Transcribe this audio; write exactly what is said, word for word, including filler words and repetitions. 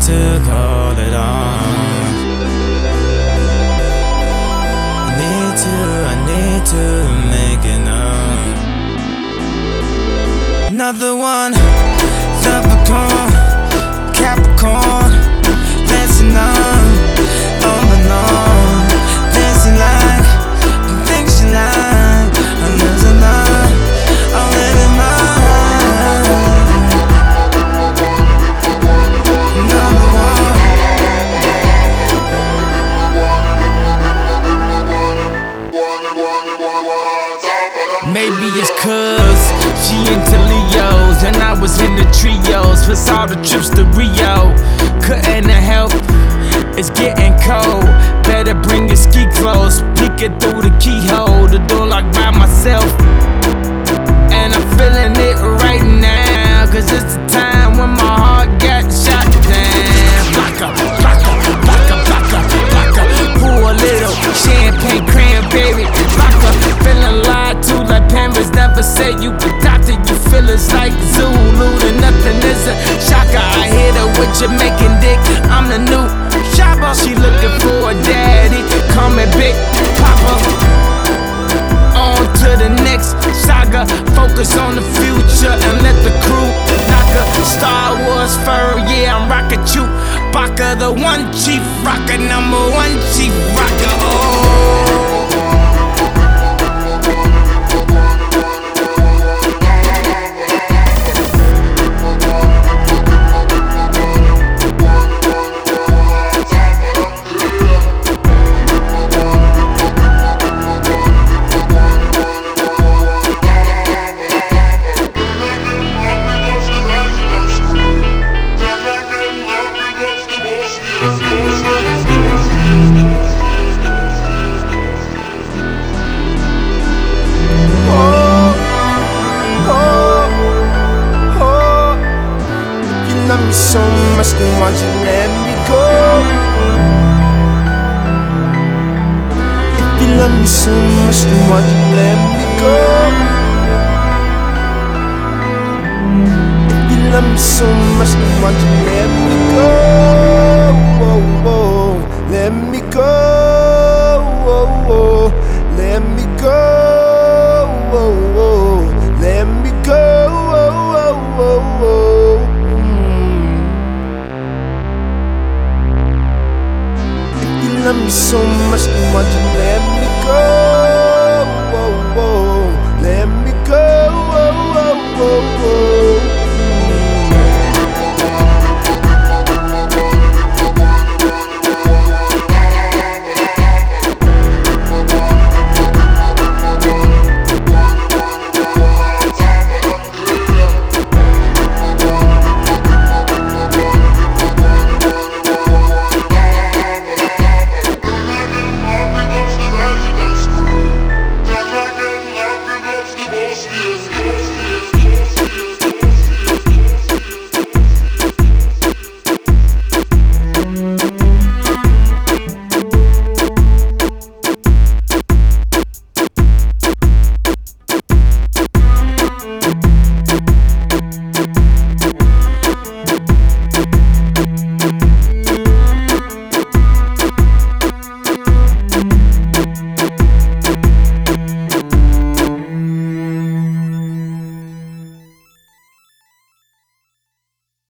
to call it off. I need to, I need to make it up. Another one, Leprechaun, Capricorn, dancing on, on and on, dancing like the things you like. I'm losing up, I'm living mine. Another one. Maybe it's cause she into Leos and I was in the trios. Plus all the trips to Rio, couldn't help, it's getting cold. Better bring your ski clothes, peeking through the keyhole. The door locked by myself, and I'm feeling it right now. Cause it's the time when my heart got shot down. Blocka, blocka, blocka, blocka, blocka. Pour a little champagne cranberry. Blocka, feeling lied to like Pampers. Never say you could doctor your feelings like Zulu. And nothing is a shocker. I hit her with Jamaican dick. I'm the new shopper. She looking for a daddy. Call me Big Papa. On to the next saga. Focus on the future and let the crew knock her. Star Wars fur, yeah, I'm rockin' Chewbacca, the one chief rocker, number one chief rocker. Oh. Love me so much, then why'd you let me go? If you love me so much, then why'd you let me go? If you love me so much, then why'd you let me go? Whoa, whoa, let me go. Whoa, whoa, let me go. Whoa, whoa, let me go. Whoa, whoa, whoa. Love me so much, then why'd you let